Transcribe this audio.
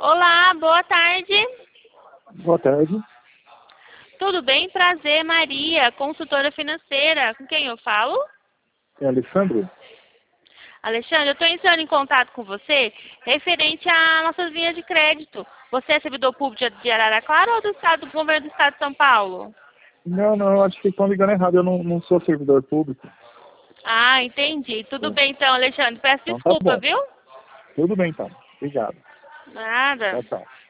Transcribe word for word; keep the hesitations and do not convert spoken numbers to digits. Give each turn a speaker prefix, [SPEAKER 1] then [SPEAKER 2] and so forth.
[SPEAKER 1] Olá, boa tarde.
[SPEAKER 2] Boa tarde.
[SPEAKER 1] Tudo bem? Prazer, Maria, consultora financeira. Com quem eu falo?
[SPEAKER 2] É Alessandro?
[SPEAKER 1] Alexandre, eu estou entrando em contato com você referente às nossas linhas de crédito. Você é servidor público de Araraquara ou do, estado, do governo do estado de São Paulo?
[SPEAKER 2] Não, não, acho que estão ligando errado. Eu não, não sou servidor público.
[SPEAKER 1] Ah, entendi. Tudo
[SPEAKER 2] É.
[SPEAKER 1] bem então, Alexandre. Peço
[SPEAKER 2] Então tá
[SPEAKER 1] desculpa,
[SPEAKER 2] bom.
[SPEAKER 1] viu?
[SPEAKER 2] Tudo bem, então. Obrigado.
[SPEAKER 1] Nada.
[SPEAKER 2] Tchau, tchau.